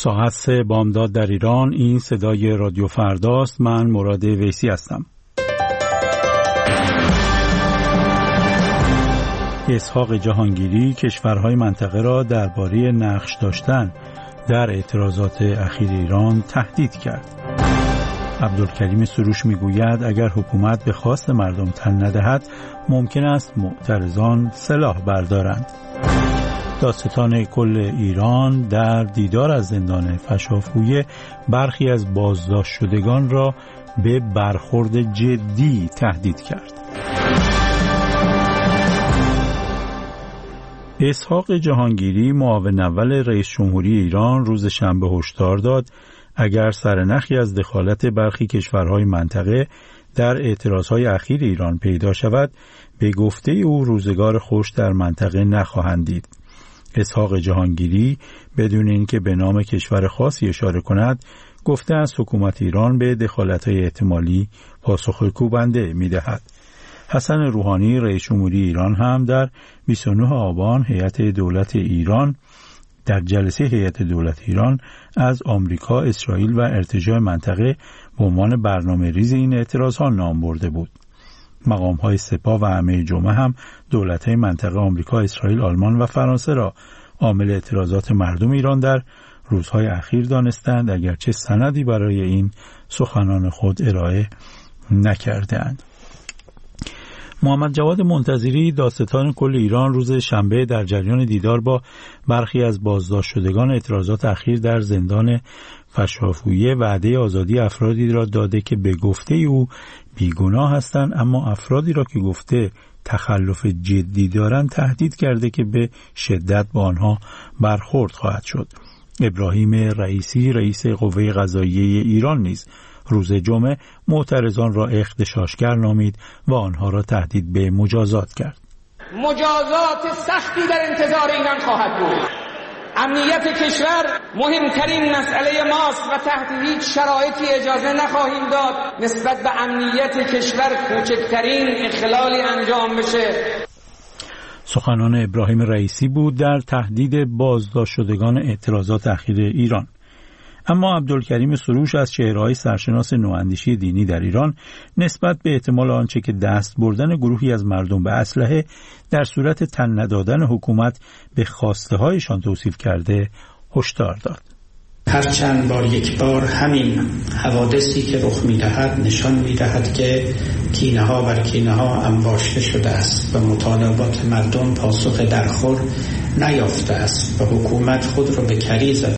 ساعت 3 بامداد در ایران. این صدای رادیو فرداست. من مراد ویسی هستم. اسحاق جهانگیری کشورهای منطقه را درباره نقش داشتن در اعتراضات اخیر ایران تهدید کرد. عبدالکریم سروش میگوید اگر حکومت به خواست مردم تن ندهد ممکن است معترضان سلاح بردارند. دادستان کل ایران در دیدار از زندان فشافویه برخی از بازداشت شدگان را به برخورد جدی تهدید کرد. اسحاق جهانگیری معاون اول رئیس جمهوری ایران روز شنبه هشدار داد اگر سرنخی از دخالت برخی کشورهای منطقه در اعتراضهای اخیر ایران پیدا شود به گفته او روزگار خوش در منطقه نخواهند دید. اسحاق جهانگیری بدون اینکه به نام کشور خاصی اشاره کند گفته است حکومت ایران به دخالت‌های احتمالی پاسخ کوبنده می‌دهد. حسن روحانی رئیس جمهوری ایران هم در 29 آبان هیئت دولت ایران در جلسه هیئت دولت ایران از آمریکا، اسرائیل و ارتجاع منطقه به عنوان برنامه‌ریز این اعتراض‌ها نام برده بود. مقام‌های سپاه و همه جمعه هم دولت‌های منطقه آمریکا، اسرائیل، آلمان و فرانسه را عامل اعتراضات مردم ایران در روزهای اخیر دانستند، اگرچه سندی برای این سخنان خود ارائه نکردند. محمد جواد منتظری دادستان کل ایران روز شنبه در جریان دیدار با برخی از بازداشت شدگان اعتراضات اخیر در زندان فشافویه وعده آزادی افرادی را داده که به گفته او بیگناه هستند، اما افرادی را که گفته تخلف جدی دارند تهدید کرده که به شدت با آنها برخورد خواهد شد. ابراهیم رئیسی رئیس قوه قضاییه ایران نیز روز جمعه معترضان را اغتشاشگر نامید و آنها را تهدید به مجازات کرد. مجازات سختی در انتظار ایران خواهد بود. امنیت کشور مهمترین مسئله ماست و تحت هیچ شرایطی اجازه نخواهیم داد نسبت به امنیت کشور کوچکترین اخلالی انجام بشه. سخنان ابراهیم رئیسی بود در تهدید بازداشت شدگان اعتراضات اخیر ایران. اما عبدالکریم سروش از چهره‌های سرشناس نواندیشی دینی در ایران نسبت به احتمال آنچه که دست بردن گروهی از مردم به اسلحه در صورت تن ندادن حکومت به خواسته هایشان توصیف کرده هشدار داد. هر چند بار یک بار همین حوادثی که رخ می‌دهد نشان می‌دهد که کینه‌ها بر کینه‌ها انباشته شده است و مطالبات مردم پاسخ درخور نیافته است و حکومت خود را به کری زد.